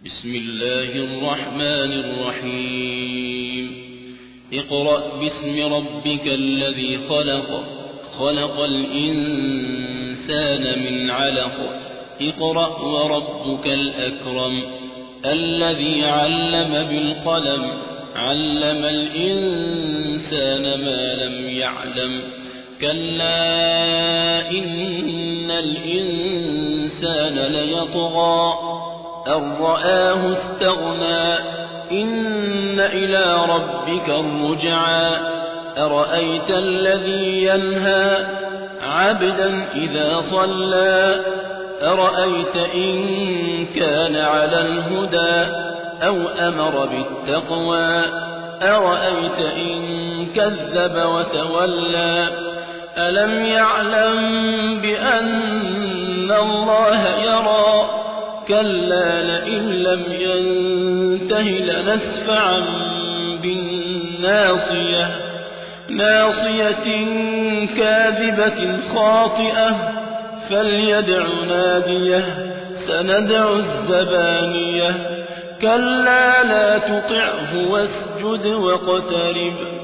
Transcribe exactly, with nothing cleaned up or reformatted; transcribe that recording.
بسم الله الرحمن الرحيم اقرأ باسم ربك الذي خلق خلق الإنسان من علق اقرأ وربك الأكرم الذي علم بالقلم علم الإنسان ما لم يعلم كلا إن الإنسان ليطغى أن رآه استغنى إن إلى ربك الرجعى أرأيت الذي ينهى عبدا إذا صلى أرأيت إن كان على الهدى أو أمر بالتقوى أرأيت إن كذب وتولى ألم يعلم بأن الله يرى كلا لئن لم ينته لنسفعا بالناصية ناصية كاذبة خاطئة فليدع ناديه سندع الزبانية كلا لا تطعه واسجد واقترب